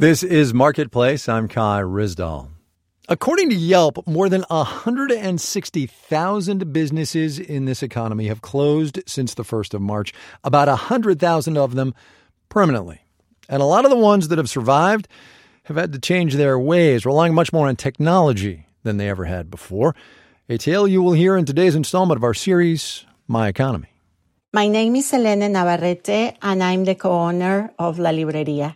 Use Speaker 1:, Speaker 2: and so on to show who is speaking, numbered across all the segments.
Speaker 1: This is Marketplace. I'm Kai Ryssdal. According to Yelp, more than 160,000 businesses in this economy have closed since the 1st of March, about 100,000 of them permanently. And a lot of the ones that have survived have had to change their ways, relying much more on technology than they ever had before. A tale you will hear in today's installment of our series, My Economy.
Speaker 2: My name is Selene Navarrete, and I'm the co-owner of La Librería.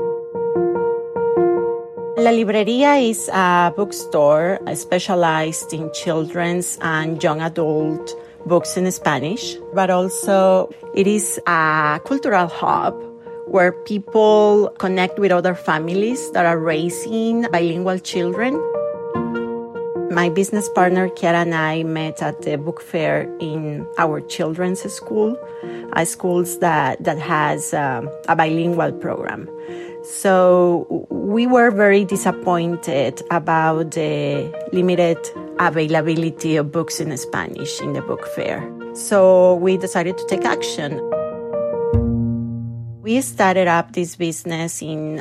Speaker 2: La Librería is a bookstore specialized in children's and young adult books in Spanish, but also it is a cultural hub where people connect with other families that are raising bilingual children. My business partner, Kiara, and I met at the book fair in our children's school, a school that has a bilingual program. So we were very disappointed about the limited availability of books in Spanish in the book fair. So we decided to take action. We started up this business in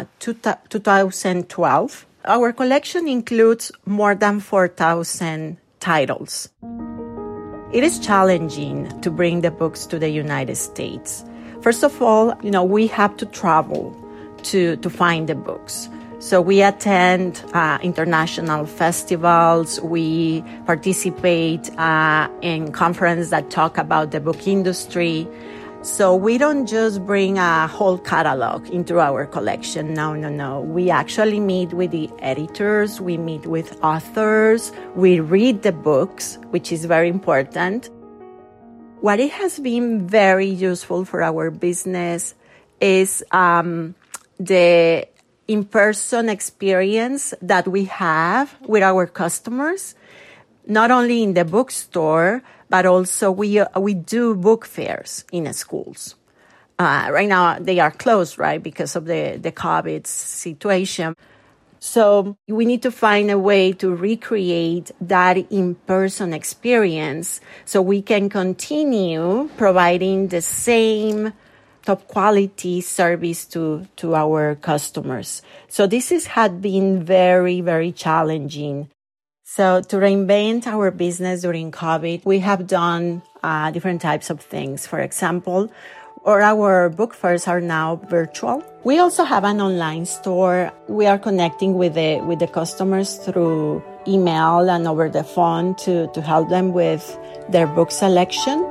Speaker 2: 2012. Our collection includes more than 4,000 titles. It is challenging to bring the books to the United States. First of all, we have to travel to find the books. So we attend international festivals. We participate in conferences that talk about the book industry. So we don't just bring a whole catalog into our collection. No. We actually meet with the editors. We meet with authors. We read the books, which is very important. What it has been very useful for our business is the in-person experience that we have with our customers, not only in the bookstore, but also we do book fairs in schools. Right now they are closed, right, because of the COVID situation. So we need to find a way to recreate that in-person experience so we can continue providing the same top quality service to our customers. So this had been very, very challenging. So to reinvent our business during COVID, we have done different types of things. For example, our book fairs are now virtual. We also have an online store. We are connecting with the customers through email and over the phone to help them with their book selection.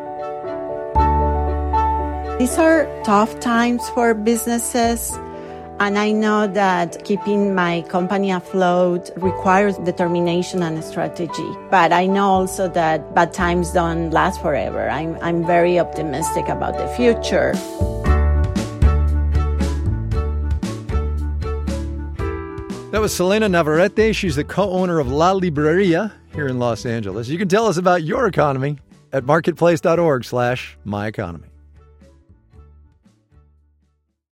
Speaker 2: These are tough times for businesses, and I know that keeping my company afloat requires determination and strategy. But I know also that bad times don't last forever. I'm very optimistic about the future.
Speaker 1: That was Selene Navarrete. She's the co-owner of La Librería here in Los Angeles. You can tell us about your economy at marketplace.org/myeconomy.